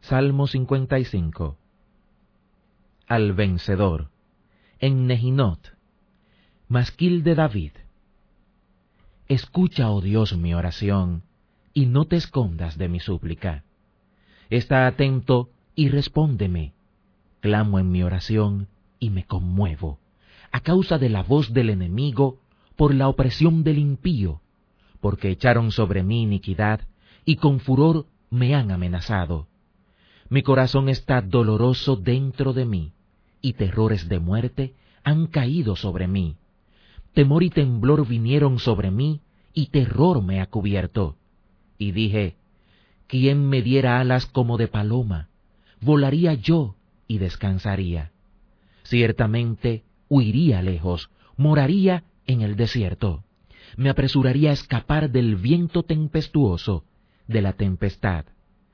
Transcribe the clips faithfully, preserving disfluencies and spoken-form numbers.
Salmo cincuenta y cinco. Al vencedor, en Nehinot, masquil de David. Escucha, oh Dios, mi oración, y no te escondas de mi súplica. Está atento y respóndeme. Clamo en mi oración y me conmuevo, a causa de la voz del enemigo, por la opresión del impío, porque echaron sobre mí iniquidad, y con furor me han amenazado. Mi corazón está doloroso dentro de mí, y terrores de muerte han caído sobre mí. Temor y temblor vinieron sobre mí, y terror me ha cubierto. Y dije, ¿quién me diera alas como de paloma? Volaría yo y descansaría. Ciertamente huiría lejos, moraría en el desierto. Me apresuraría a escapar del viento tempestuoso, de la tempestad.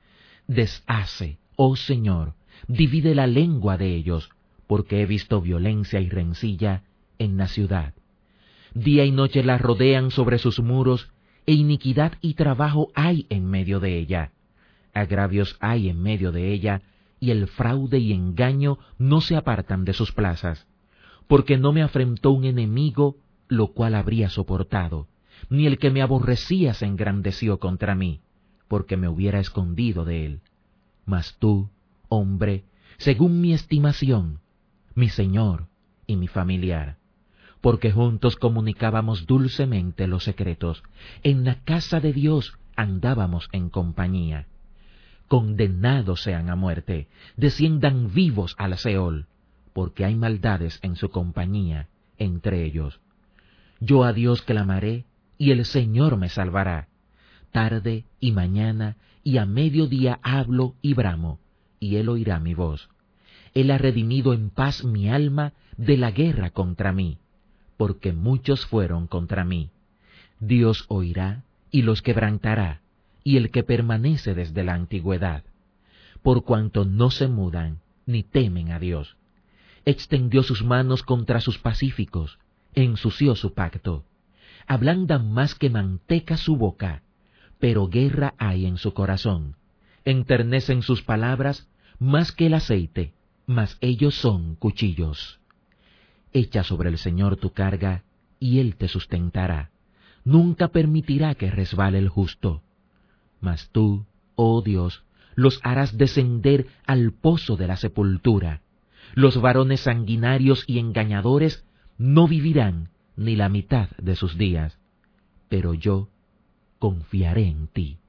Deshace, oh Señor, divide la lengua de ellos, porque he visto violencia y rencilla en la ciudad. Día y noche la rodean sobre sus muros, e iniquidad y trabajo hay en medio de ella. Agravios hay en medio de ella, y el fraude y engaño no se apartan de sus plazas. Porque no me afrentó un enemigo, lo cual habría soportado, ni el que me aborrecía se engrandeció contra mí, porque me hubiera escondido de él. Mas tú, hombre, según mi estimación, mi Señor y mi familiar, porque juntos comunicábamos dulcemente los secretos, en la casa de Dios andábamos en compañía. Condenados sean a muerte, desciendan vivos al Seol, porque hay maldades en su compañía entre ellos. Yo a Dios clamaré, y el Señor me salvará. Tarde y mañana y a mediodía hablo y bramo, y Él oirá mi voz. Él ha redimido en paz mi alma de la guerra contra mí, porque muchos fueron contra mí. Dios oirá y los quebrantará, y el que permanece desde la antigüedad, por cuanto no se mudan ni temen a Dios. Extendió sus manos contra sus pacíficos, ensució su pacto. Ablandan más que manteca su boca, pero guerra hay en su corazón. Enternecen sus palabras más que el aceite, mas ellos son cuchillos. Echa sobre el Señor tu carga, y Él te sustentará. Nunca permitirá que resbale el justo. Mas tú, oh Dios, los harás descender al pozo de la sepultura. Los varones sanguinarios y engañadores no vivirán ni la mitad de sus días. Pero yo confiaré en ti.